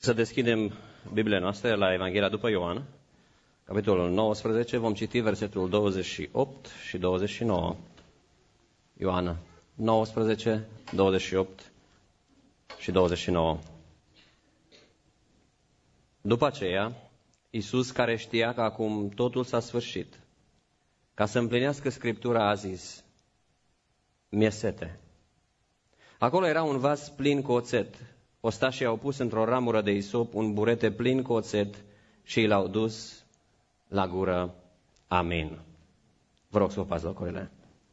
Să deschidem Bibliile noastre la Evanghelia după Ioan, capitolul 19, vom citi versetul 28 și 29. Ioan 19, 28 și 29. După aceea, Iisus, care știa că acum totul s-a sfârșit, ca să împlinească Scriptura, a zis: mi-e sete. Acolo era un vas plin cu oțet. Ostașii au pus într-o ramură de isop un burete plin cu oțet și i l-au dus la gură. Amin. Vă rog să ocupați locurile.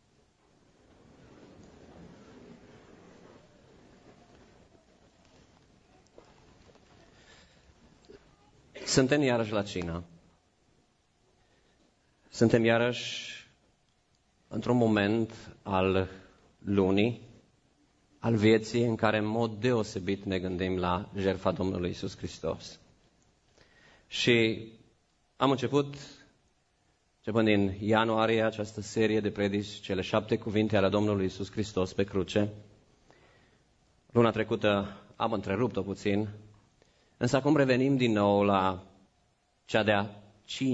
Suntem iarăși la cină. Suntem iarăși într-un moment al lunii, al vieții, în care în mod deosebit ne gândim la jertfa Domnului Iisus Hristos. Și am începând din ianuarie, această serie de predici, cele 7 cuvinte ale Domnului Iisus Hristos pe cruce. Luna trecută am întrerupt-o puțin, însă acum revenim din nou la cea de-a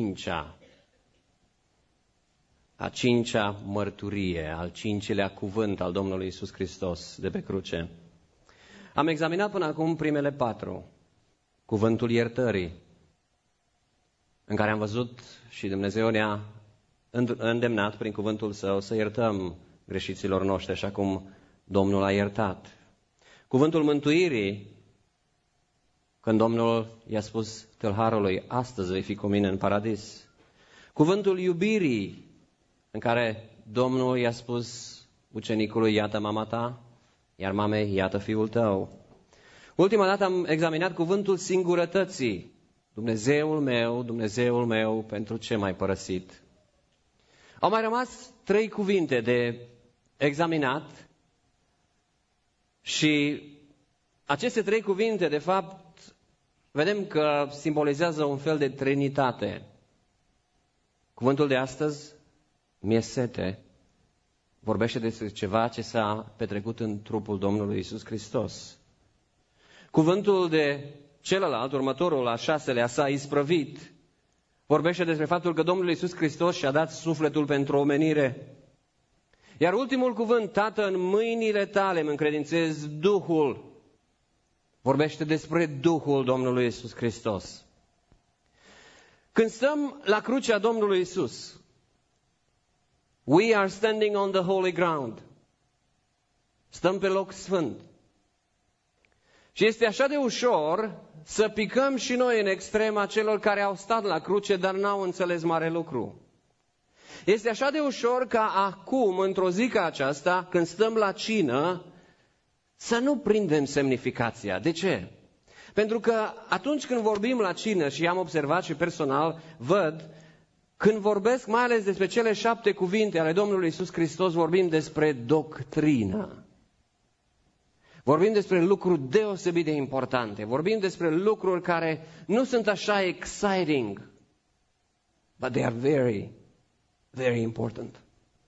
cincea mărturie, al cincilea cuvânt al Domnului Iisus Hristos de pe cruce. Am examinat până acum primele 4, cuvântul iertării, în care am văzut și Dumnezeu ne-a îndemnat prin cuvântul Său să iertăm greșiților noștri, așa cum Domnul a iertat. Cuvântul mântuirii, când Domnul i-a spus tâlharului: astăzi vei fi cu mine în paradis. Cuvântul iubirii, în care Domnul i-a spus ucenicului: iată mama ta, iar mamei: iată fiul tău. Ultima dată am examinat cuvântul singurătății: Dumnezeul meu, pentru ce m-ai părăsit? Au mai rămas 3 cuvinte de examinat și aceste 3 cuvinte, de fapt, vedem că simbolizează un fel de trinitate. Cuvântul de astăzi, mi-e sete, vorbește despre ceva ce s-a petrecut în trupul Domnului Iisus Hristos. Cuvântul de celălalt, următorul, al 6-lea, s-a isprăvit, vorbește despre faptul că Domnul Iisus Hristos și-a dat sufletul pentru omenire. Iar ultimul cuvânt, Tată, în mâinile tale îmi încredințez Duhul, vorbește despre Duhul Domnului Iisus Hristos. Când stăm la crucea Domnului Iisus, we are standing on the holy ground. Stăm pe loc sfânt. Și este așa de ușor să picăm și noi în extrema celor care au stat la cruce, dar n-au înțeles mare lucru. Este așa de ușor ca acum, într-o zi ca aceasta, când stăm la cină, să nu prindem semnificația. De ce? Pentru că atunci când vorbim la cină, și am observat și personal, văd, când vorbesc mai ales despre cele 7 cuvinte ale Domnului Iisus Hristos, vorbim despre doctrină. Vorbim despre lucruri deosebit de importante. Vorbim despre lucruri care nu sunt așa exciting, but they are very, very important.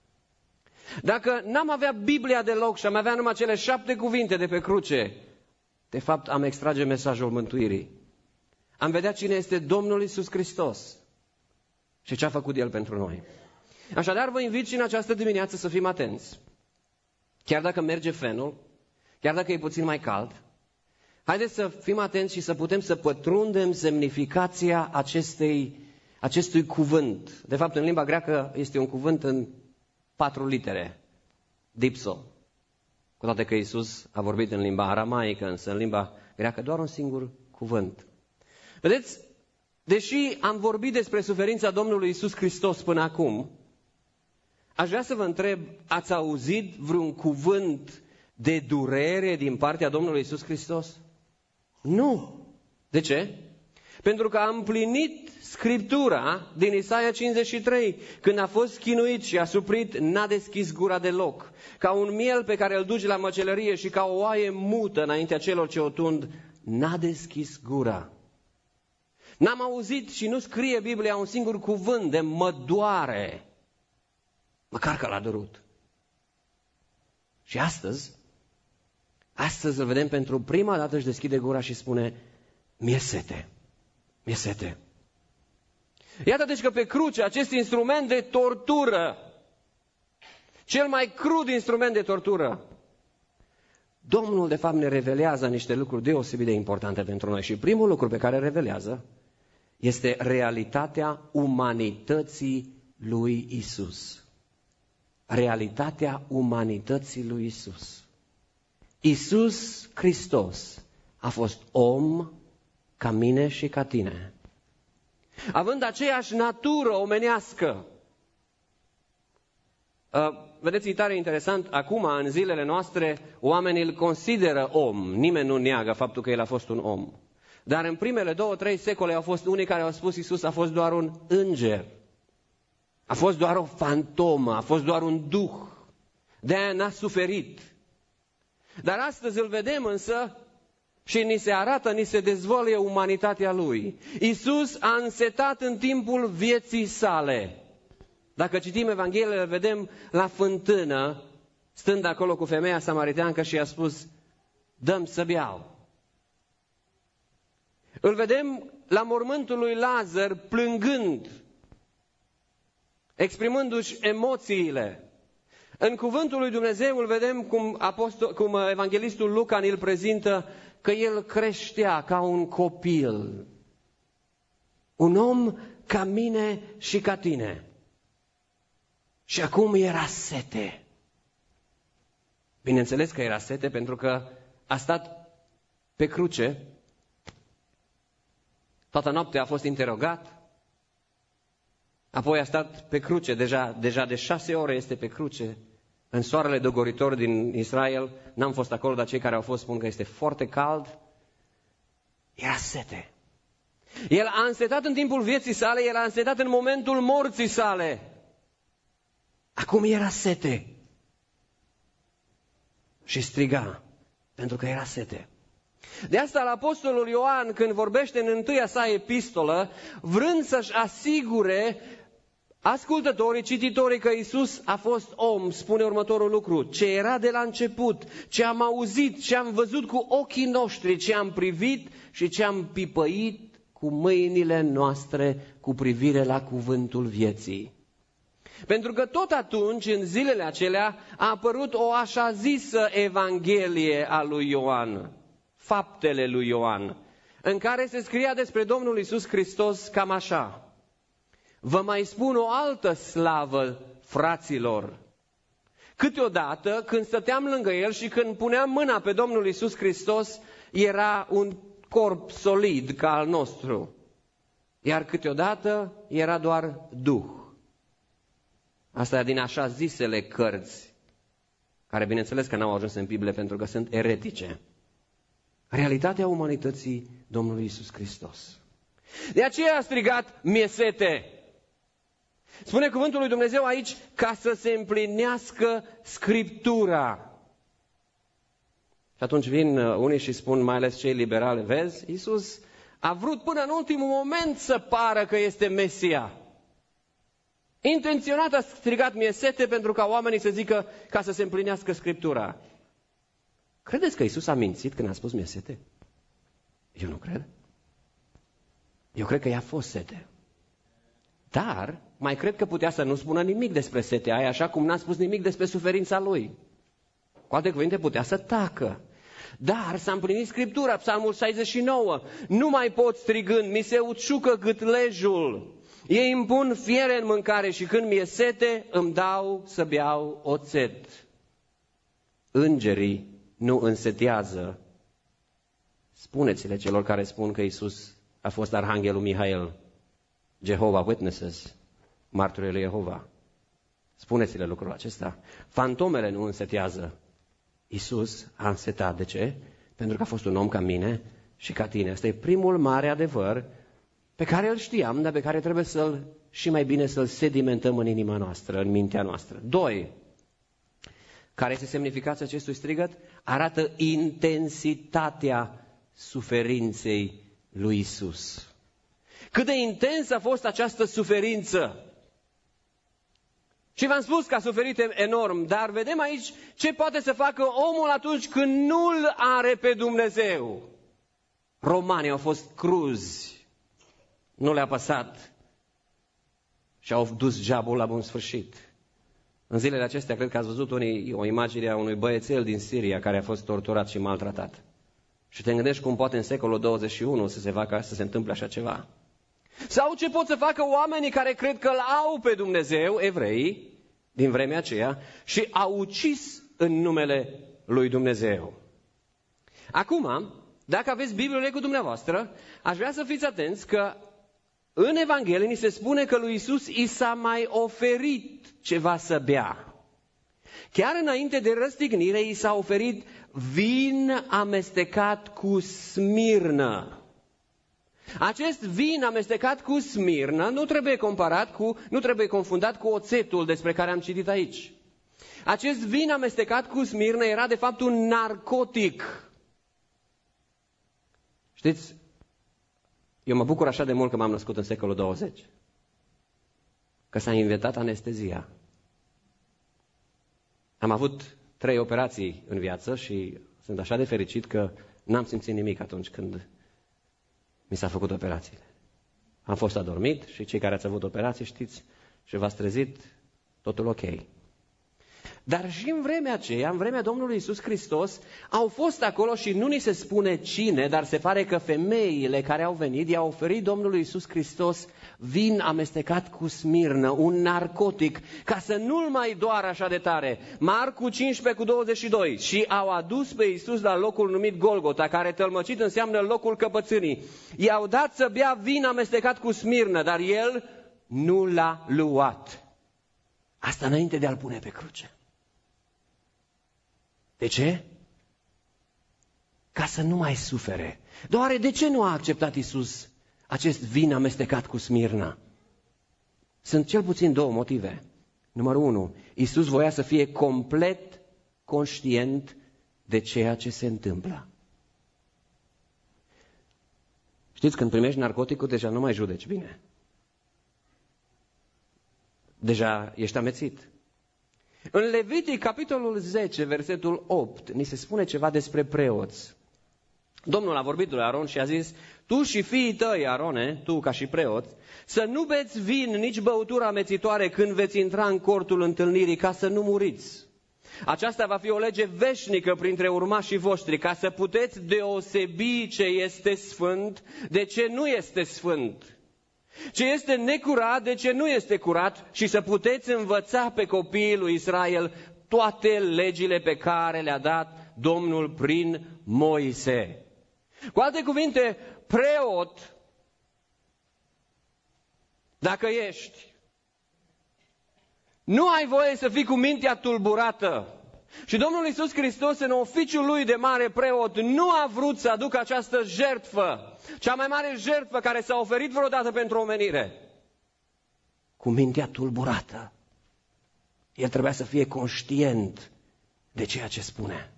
Dacă n-am avea Biblia deloc și am avea numai cele 7 cuvinte de pe cruce, de fapt am extrage mesajul mântuirii. Am vedea cine este Domnul Iisus Hristos și ce a făcut El pentru noi. Așadar, vă invit și în această dimineață să fim atenți. Chiar dacă merge fenul, chiar dacă e puțin mai cald, haideți să fim atenți și să putem să pătrundem semnificația acestui cuvânt. De fapt, în limba greacă este un cuvânt în 4 litere, dipso. Cu toate că Iisus a vorbit în limba aramaică, însă în limba greacă doar un singur cuvânt. Vedeți, deși am vorbit despre suferința Domnului Iisus Hristos până acum, aș vrea să vă întreb, ați auzit vreun cuvânt de durere din partea Domnului Iisus Hristos? Nu. De ce? Pentru că a împlinit Scriptura din Isaia 53. Când a fost chinuit și a suprit, n-a deschis gura deloc. Ca un miel pe care îl duci la măcelărie și ca o oaie mută înaintea celor ce o tund, n-a deschis gura. N-am auzit și nu scrie Biblia un singur cuvânt de mă doare, măcar că l-a durut. Și astăzi îl vedem pentru prima dată, își deschide gura și spune: mi-e sete, mi-e sete. Iată deci că pe cruce acest instrument de tortură, cel mai crud instrument de tortură, Domnul de fapt ne revelează niște lucruri deosebit de importante pentru noi. Și primul lucru pe care revelează este realitatea umanității lui Isus. Realitatea umanității lui Isus. Isus Hristos a fost om ca mine și ca tine. Având aceeași natură omenească. Vedeți, e tare interesant, acum, în zilele noastre, oamenii îl consideră om. Nimeni nu neagă faptul că el a fost un om. Dar în primele 2-3 secole au fost unii care au spus Iisus a fost doar un înger. A fost doar o fantomă, a fost doar un duh. De-aia n-a suferit. Dar astăzi îl vedem însă și ni se arată, ni se dezvăluie umanitatea lui. Iisus a însetat în timpul vieții sale. Dacă citim Evangheliile, vedem la fântână, stând acolo cu femeia samariteancă și i-a spus, dă-mi să beau. Îl vedem la mormântul lui Lazar plângând, exprimându-și emoțiile. În cuvântul lui Dumnezeu îl vedem cum evanghelistul Luca îl prezintă că el creștea ca un copil. Un om ca mine și ca tine. Și acum era sete. Bineînțeles că era sete pentru că a stat pe cruce. Toată noaptea a fost interogat. Apoi a stat pe cruce. Deja de 6 ore este pe cruce. În soarele dogoritor din Israel. N-am fost acolo, dar cei care au fost spun că este foarte cald. Era sete. El a însetat în timpul vieții sale. El a însetat în momentul morții sale. Acum era sete. Și striga, pentru că era sete. De asta la apostolul Ioan, când vorbește în întâia sa epistolă, vrând să-și asigure ascultătorii, cititorii că Iisus a fost om, spune următorul lucru: ce era de la început, ce am auzit, ce am văzut cu ochii noștri, ce am privit și ce am pipăit cu mâinile noastre cu privire la cuvântul vieții. Pentru că tot atunci, în zilele acelea, a apărut o așa zisă Evanghelie a lui Ioan, faptele lui Ioan, în care se scria despre Domnul Iisus Hristos cam așa: vă mai spun o altă slavă, fraților. Câteodată, când stăteam lângă el și când puneam mâna pe Domnul Iisus Hristos, era un corp solid ca al nostru, iar câteodată era doar duh. Asta e din așa zisele cărți, care bineînțeles că n-au ajuns în Biblie pentru că sunt eretice. Realitatea umanității Domnului Iisus Hristos. De aceea a strigat, mi-e sete. Spune cuvântul lui Dumnezeu aici, ca să se împlinească Scriptura. Și atunci vin unii și spun, mai ales cei liberali, vezi, Iisus a vrut până în ultimul moment să pară că este Mesia. Intenționat a strigat, mi-e sete, pentru ca oamenii să zică, ca să se împlinească Scriptura. Credeți că Iisus a mințit când a spus mi-e sete? Eu nu cred. Eu cred că i-a fost sete. Dar mai cred că putea să nu spună nimic despre setea aia, așa cum n-a spus nimic despre suferința lui. Cu alte cuvinte, putea să tacă. Dar s-a împlinit Scriptura, Psalmul 69. Nu mai pot strigând, mi se uciucă gâtlejul. Ei îmi pun fiere în mâncare și când mi-e sete, îmi dau să beau oțet. Îngerii nu însetează. Spuneți-le celor care spun că Iisus a fost Arhanghelul Mihail, Jehovah Witnesses, martorii lui Jehova. Spuneți-le lucrul acesta. Fantomele nu însetează. Iisus a însetat. De ce? Pentru că a fost un om ca mine și ca tine. Asta e primul mare adevăr pe care îl știam, dar pe care trebuie și mai bine să-l sedimentăm în inima noastră, în mintea noastră. 2. Care este semnificația acestui strigăt? Arată intensitatea suferinței lui Iisus. Cât de intensă a fost această suferință. Și v-am spus că a suferit enorm, dar vedem aici ce poate să facă omul atunci când nu-L are pe Dumnezeu. Romanii au fost cruzi, nu le-a păsat și au dus jabul la bun sfârșit. În zilele acestea, cred că ați văzut unii o imagine a unui băiețel din Siria care a fost torturat și maltratat. Și te gândești cum poate în secolul 21 să se întâmple așa ceva. Sau ce pot să facă oamenii care cred că îl au pe Dumnezeu, evreii, din vremea aceea, și au ucis în numele lui Dumnezeu. Acum, dacă aveți Bibliile cu dumneavoastră, aș vrea să fiți atenți că în Evanghelie ni se spune că lui Iisus i s-a mai oferit ceva să bea. Chiar înainte de răstignire i s-a oferit vin amestecat cu smirnă. Acest vin amestecat cu smirnă nu trebuie confundat cu oțetul despre care am citit aici. Acest vin amestecat cu smirnă era de fapt un narcotic. Știți, eu mă bucur așa de mult că m-am născut în secolul 20. Că s-a inventat anestezia. Am avut 3 operații în viață și sunt așa de fericit că n-am simțit nimic atunci când mi s-a făcut operațiile. Am fost adormit și cei care ați avut operații știți și v-ați trezit totul ok. Dar și în vremea aceea, în vremea Domnului Iisus Hristos, au fost acolo și nu ni se spune cine, dar se pare că femeile care au venit i-au oferit Domnului Iisus Hristos vin amestecat cu smirnă, un narcotic, ca să nu-l mai doară așa de tare. Marcu 15:22. Și au adus pe Iisus la locul numit Golgota, care tălmăcit înseamnă locul căpățânii. I-au dat să bea vin amestecat cu smirnă, dar el nu l-a luat. Asta înainte de a-l pune pe cruce. De ce? Ca să nu mai sufere. Doar de ce nu a acceptat Iisus acest vin amestecat cu smirna? Sunt cel puțin 2 motive. Numărul 1, Iisus voia să fie complet conștient de ceea ce se întâmplă. Știți, când primești narcoticul, deja nu mai judeci bine. Deja ești amețit. În Levitic, capitolul 10, versetul 8, ni se spune ceva despre preoți. Domnul a vorbit lui Aron și a zis: tu și fiii tăi, Arone, tu ca și preot, să nu beți vin, nici băutură amețitoare când veți intra în cortul întâlnirii, ca să nu muriți. Aceasta va fi o lege veșnică printre urmașii voștri, ca să puteți deosebi ce este sfânt de ce nu este sfânt, ce este necurat de ce nu este curat, și să puteți învăța pe copiii lui Israel toate legile pe care le-a dat Domnul prin Moise. Cu alte cuvinte, preot, dacă ești, nu ai voie să fii cu mintea tulburată. Și Domnul Iisus Hristos, în oficiul lui de mare preot, nu a vrut să aducă această jertfă, cea mai mare jertfă care s-a oferit vreodată pentru omenire, cu mintea tulburată. El trebuia să fie conștient de ceea ce spune.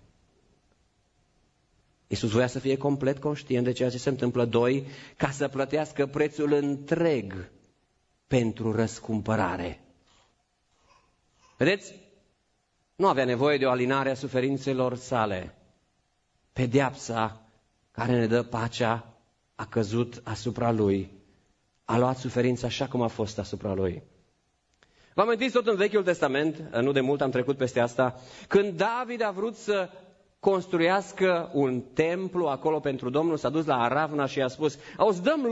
Iisus voia să fie complet conștient de ceea ce se întâmplă. 2, ca să plătească prețul întreg pentru răscumpărare. Vedeți? Nu avea nevoie de o alinare a suferințelor sale. Pedeapsa care ne dă pacea a căzut asupra lui. A luat suferința așa cum a fost asupra lui. Vă amintiți tot în Vechiul Testament, nu de mult am trecut peste asta, când David a vrut să construiască un templu acolo pentru Domnul, s-a dus la Aravna și a spus: auzi, dăm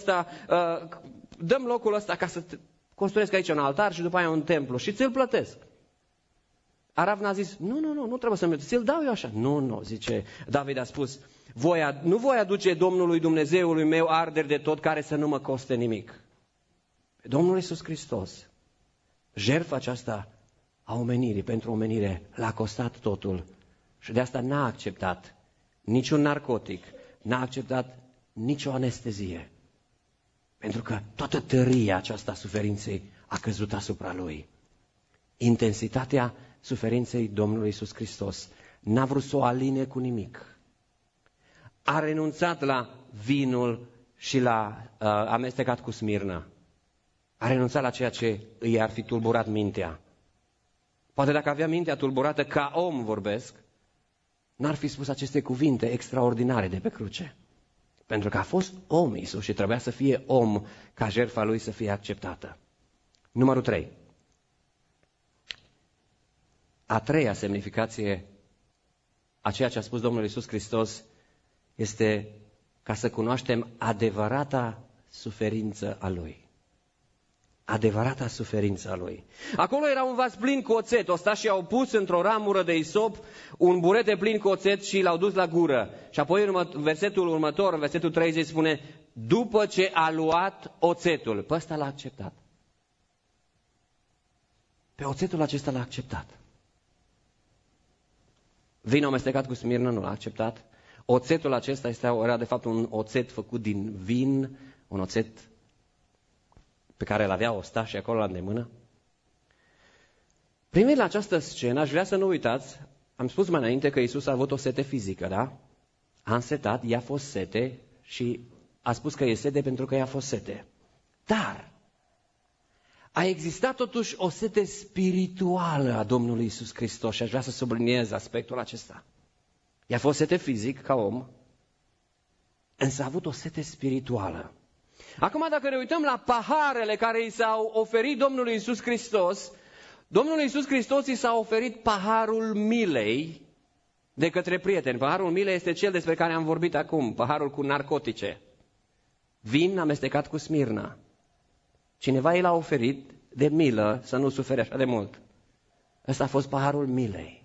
locul ăsta ca să construiesc aici un altar și după aia un templu și ți-l plătesc. Aravna a zis: nu trebuie să-mi ți-l dau eu așa. Nu, zice, David a spus: nu voi aduce Domnului Dumnezeului meu arderi de tot care să nu mă coste nimic. Domnul Iisus Hristos, jertfa aceasta a omenirii, pentru omenire, l-a costat totul. Și de asta n-a acceptat niciun narcotic, n-a acceptat nicio anestezie. Pentru că toată tăria aceasta a suferinței a căzut asupra lui. Intensitatea suferinței Domnului Iisus Hristos n-a vrut să o aline cu nimic. A renunțat la vinul și la amestecat cu smirnă. A renunțat la ceea ce îi ar fi tulburat mintea. Poate dacă avea mintea tulburată, ca om vorbesc, n-ar fi spus aceste cuvinte extraordinare de pe cruce. Pentru că a fost om Iisus și trebuia să fie om ca jertfa lui să fie acceptată. Numărul 3. A treia semnificație a ceea ce a spus Domnul Iisus Hristos este ca să cunoaștem adevărata suferință a Lui. Adevărata suferință a Lui. Acolo era un vas plin cu oțet. Ostașii au pus într-o ramură de isop un burete plin cu oțet și l-au dus la gură. Și apoi în versetul următor, în versetul 30 spune, după ce a luat oțetul. Pe ăsta l-a acceptat. Pe oțetul acesta l-a acceptat. Vinul amestecat cu smirnă nu l-a acceptat. Oțetul acesta era de fapt un oțet făcut din vin, un oțet pe care îl avea ostașii acolo la îndemână. Privind la această scenă, aș vrea să nu uitați, am spus mai înainte că Iisus a avut o sete fizică, da? A însetat, i-a fost sete și a spus că e sete pentru că i-a fost sete. Dar a existat totuși o sete spirituală a Domnului Iisus Hristos și aș vrea să subliniez aspectul acesta. I-a fost sete fizic ca om, însă a avut o sete spirituală. Acum, dacă ne uităm la paharele care i s-au oferit Domnului Iisus Hristos, Domnului Iisus Hristos i s-a oferit paharul milei de către prieteni. Paharul milei este cel despre care am vorbit acum, paharul cu narcotice. Vin amestecat cu smirna. Cineva i l-a oferit de milă să nu sufere așa de mult. Ăsta a fost paharul milei.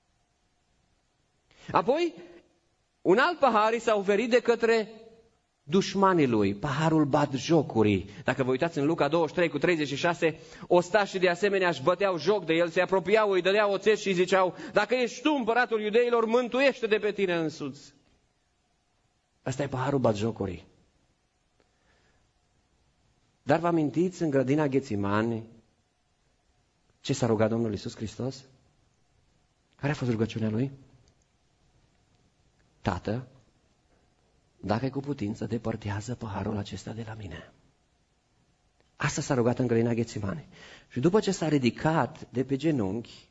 Apoi, un alt pahar i s-a oferit de către dușmanii lui, paharul batjocurii. Dacă vă uitați în Luca 23 cu 36, ostașii de asemenea își băteau joc de el, se apropiau, îi dădeau oțet și îi ziceau, dacă ești tu împăratul iudeilor, mântuiește de pe tine însuți. Asta e paharul batjocurii. Dar vă amintiți în grădina Ghețimani ce s-a rugat Domnul Iisus Hristos? Care a fost rugăciunea lui? Tată, dacă e cu putință, depărtează paharul acesta de la mine. Asta s-a rugat în grădina Ghețimani. Și după ce s-a ridicat de pe genunchi,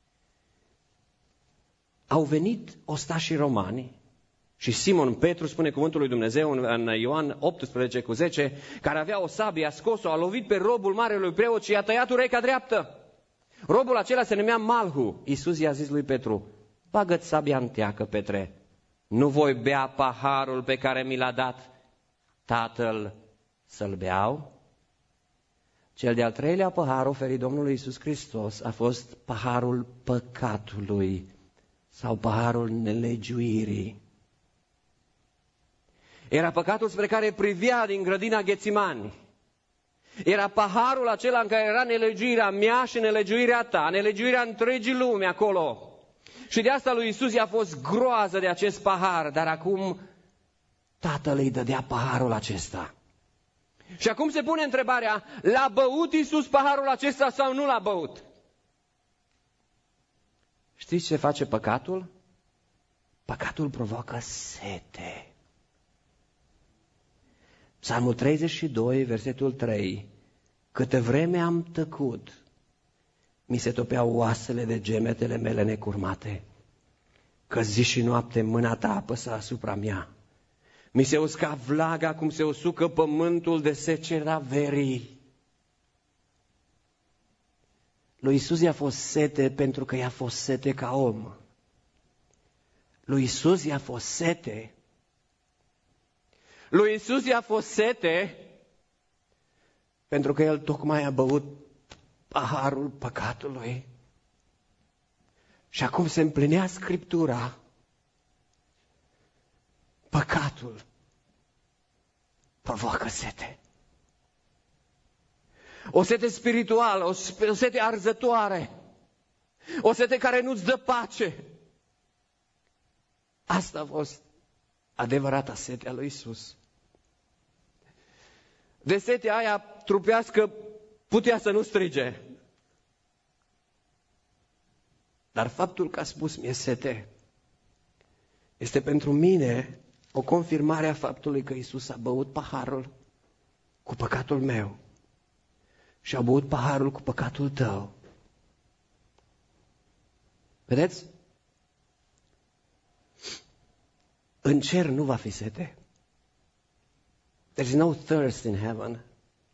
au venit ostașii romani și Simon Petru, spune cuvântul lui Dumnezeu în Ioan 18 cu 10, care avea o sabie, a scos-o, a lovit pe robul marelui preot și i-a tăiat urechea dreaptă. Robul acela se numea Malhu. Iisus i-a zis lui Petru, bagă-ți sabia în teacă, Petre. Nu voi bea paharul pe care mi l-a dat Tatăl să-l beau? Cel de-al treilea pahar oferit Domnului Iisus Hristos a fost paharul păcatului sau paharul nelegiuirii. Era păcatul spre care privea din grădina Ghețimani. Era paharul acela în care era nelegiuirea mea și nelegiuirea ta, nelegiuirea întregii lumi acolo. Și de asta lui Iisus i-a fost groază de acest pahar, dar acum Tatăl îi dădea paharul acesta. Și acum se pune întrebarea, l-a băut Iisus paharul acesta sau nu l-a băut? Știți ce face păcatul? Păcatul provoacă sete. Psalmul 32, versetul 3. Câtă vreme am tăcut, mi se topeau oasele de gemetele mele necurmate, că zi și noapte mâna ta apăsa asupra mea. Mi se usca vlaga cum se usucă pământul de secera verii. Lui Iisus i-a fost sete pentru că i-a fost sete ca om. Lui Iisus i-a fost sete. Lui Iisus i-a fost sete pentru că El tocmai a băut paharul păcatului. Și acum se împlinea Scriptura. Păcatul provoacă sete. O sete spirituală, o sete arzătoare, o sete care nu-ți dă pace. Asta a fost adevărata sete a lui Iisus. De setea aia trupească putea să nu strige. Dar faptul că a spus mi-e sete este pentru mine o confirmare a faptului că Iisus a băut paharul cu păcatul meu și a băut paharul cu păcatul tău. Vedeți? În cer nu va fi sete. There is no thirst in heaven.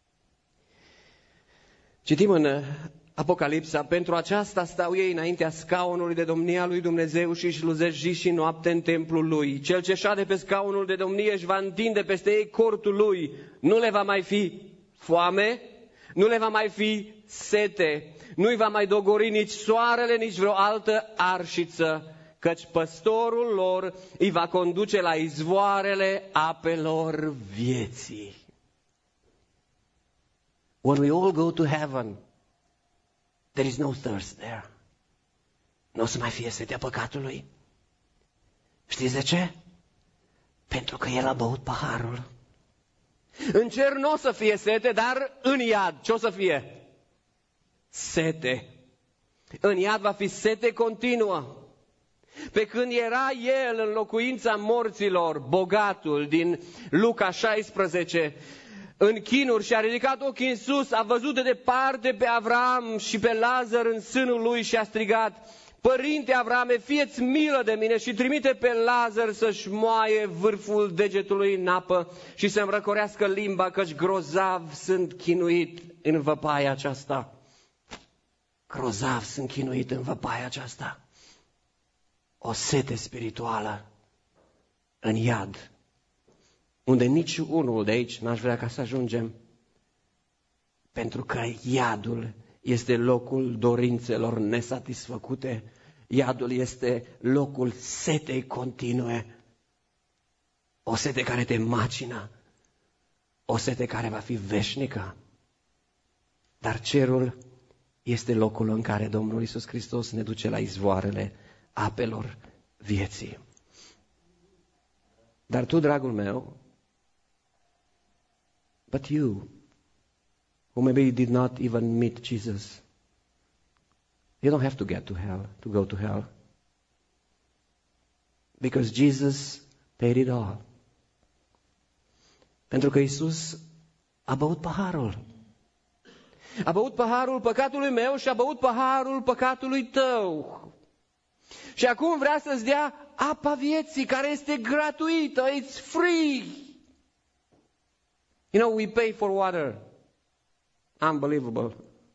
Citim în Apocalipsa, pentru aceasta stau ei înaintea scaunului de domnie a lui Dumnezeu și își slujesc zi și noapte în templul lui. Cel ce șade pe scaunul de domnie își va întinde peste ei cortul lui. Nu le va mai fi foame, nu le va mai fi sete, nu-i va mai dogori nici soarele, nici vreo altă arșiță, căci păstorul lor îi va conduce la izvoarele apelor vieții. When we all go to heaven, there is no thirst there. Nu o să mai fie setea păcatului. Știți de ce? Pentru că El a băut paharul. În cer nu o să fie sete, dar în iad ce o să fie? Sete. În iad va fi sete continuă. Pe când era El în locuința morților, bogatul din Luca 16, în chinuri și a ridicat ochii în sus, a văzut de departe pe Avram și pe Lazar în sânul lui și a strigat: Părinte Avrame, fie-ți milă de mine și trimite pe Lazar să-și moaie vârful degetului în apă și să-mi răcorească limba, căci grozav sunt chinuit în văpaia aceasta. Grozav sunt chinuit în văpaia aceasta. O sete spirituală în iad, unde nici unul de aici n-aș vrea ca să ajungem, pentru că iadul este locul dorințelor nesatisfăcute, iadul este locul setei continue, o sete care te macină, o sete care va fi veșnică. Dar cerul este locul în care Domnul Iisus Hristos ne duce la izvoarele apelor vieții. Dar tu, dragul meu, but you, who maybe did not even meet Jesus, you don't have to get to hell, to go to hell. Because Jesus paid it all. Pentru că Iisus a băut paharul. A băut paharul păcatului meu și a băut paharul păcatului tău. Și acum vrea să-ți dea apa vieții, care este gratuită, it's free. You know, we pay for water. Unbelievable.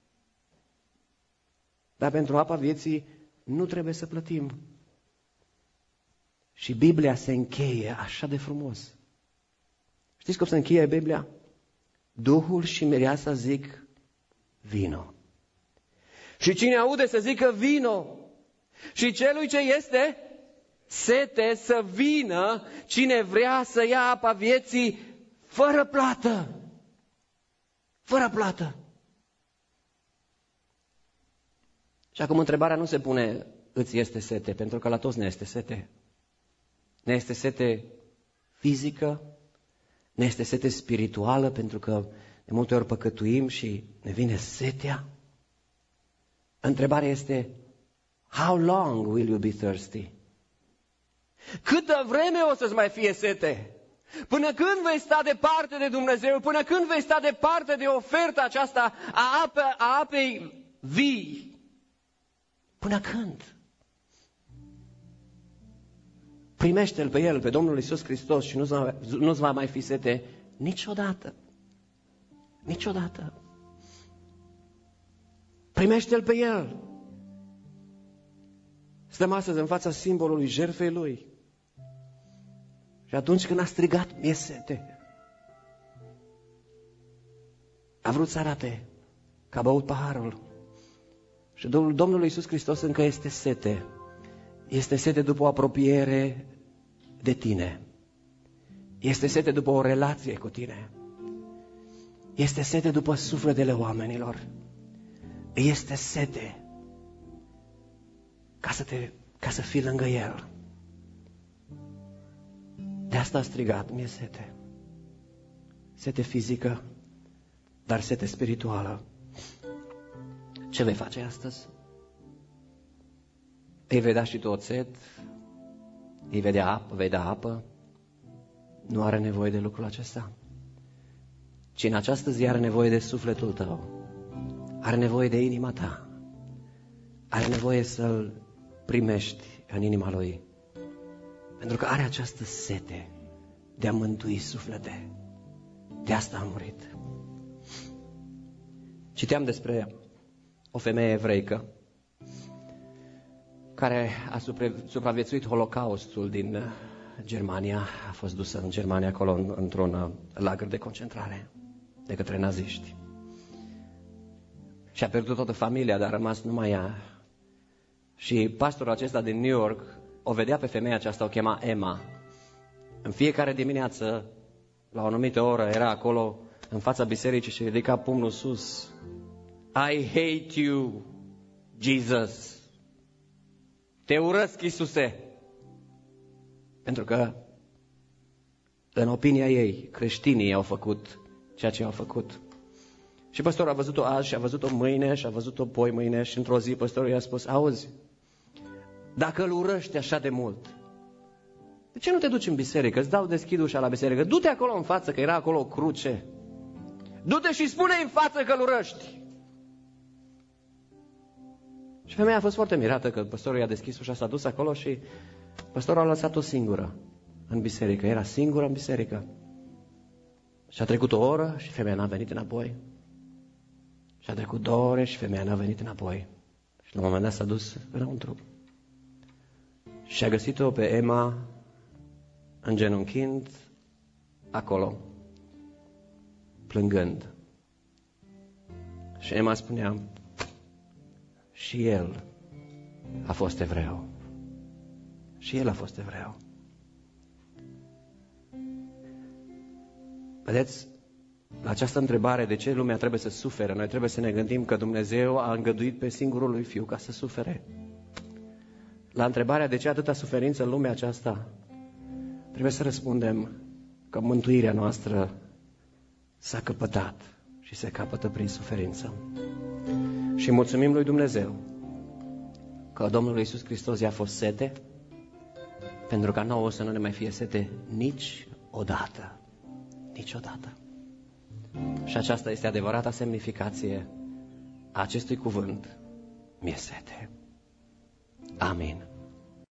Dar pentru apa vieții nu trebuie să plătim. Și Biblia se încheie așa de frumos. Știți cum se încheie Biblia? Duhul și mireasa zic: vino. Și cine aude să zică vino. Și celui ce este sete să vină, cine vrea să ia apa vieții fără plată. Fără plată. Și acum întrebarea nu se pune: îți este sete? Pentru că la toți ne este sete. Ne este sete fizică, ne este sete spirituală, pentru că de multe ori păcătuim și ne vine setea. Întrebarea este: how long will you be thirsty? Câtă vreme o să-ți mai fie sete? Până când vei sta departe de Dumnezeu? Până când vei sta departe de oferta aceasta a apei vii? Până când? Primește-L pe El, pe Domnul Iisus Hristos, și nu-ți va mai fi sete niciodată. Niciodată. Primește-L pe El. Stăm astăzi în fața simbolului jertfei Lui. Și atunci când a strigat: mi-e sete, a vrut să arate că a băut paharul. Și Domnul Iisus Hristos încă este sete. Este sete după o apropiere de tine. Este sete după o relație cu tine. Este sete după sufletele oamenilor. Este sete ca să fii lângă El. De asta a strigat: mi-e sete. Sete fizică, dar sete spirituală. Ce vei face astăzi? Îi vei da și tu oțet? Îi vei da apă? Nu are nevoie de lucrul acesta. Ci în această zi are nevoie de sufletul tău. Are nevoie de inima ta. Are nevoie să-L primești în inima Lui. Pentru că are această sete de a mântui suflete. De asta a murit. Citeam despre o femeie evreică care a supraviețuit Holocaustul din Germania, a fost dusă în Germania acolo într-un lagăr de concentrare de către naziști. Și a pierdut toată familia, dar a rămas numai ea. Și pastorul acesta din New York o vedea pe femeia aceasta, o chema Emma. În fiecare dimineață, la o anumită oră, era acolo în fața bisericii și ridica pumnul sus. I hate you, Jesus. Te urăsc, Iisuse. Pentru că, în opinia ei, creștinii au făcut ceea ce au făcut. Și păstorul a văzut-o azi și a văzut-o mâine și a văzut-o poi mâine și într-o zi păstorul i-a spus, auzi, dacă îl urăști așa de mult, de ce nu te duci în biserică? Îți deschid ușa la biserică. Du-te acolo în față, că era acolo o cruce. Du-te și spune-i în față că îl urăști. Și femeia a fost foarte mirată că păstorul i-a deschis ușa, s-a dus acolo și păstorul a lăsat-o singură în biserică. Era singură în biserică. Și a trecut o oră și femeia n-a venit înapoi. Și a trecut 2 ore și femeia n-a venit înapoi. Și la un moment dat s-a dus înăuntru. Și a găsit-o pe Emma îngenunchind acolo, plângând. Și Emma spunea, și el a fost evreu. Și el a fost evreu. Vedeți, la această întrebare, de ce lumea trebuie să sufere, noi trebuie să ne gândim că Dumnezeu a îngăduit pe singurul lui Fiu ca să sufere. La întrebarea de ce atâta suferință în lumea aceasta, trebuie să răspundem că mântuirea noastră s-a căpătat și se capătă prin suferință. Și mulțumim lui Dumnezeu că Domnul Iisus Hristos i-a fost sete, pentru ca nouă să nu ne mai fie sete niciodată. Niciodată. Și aceasta este adevărata semnificație a acestui cuvânt, mi-e sete. Amin.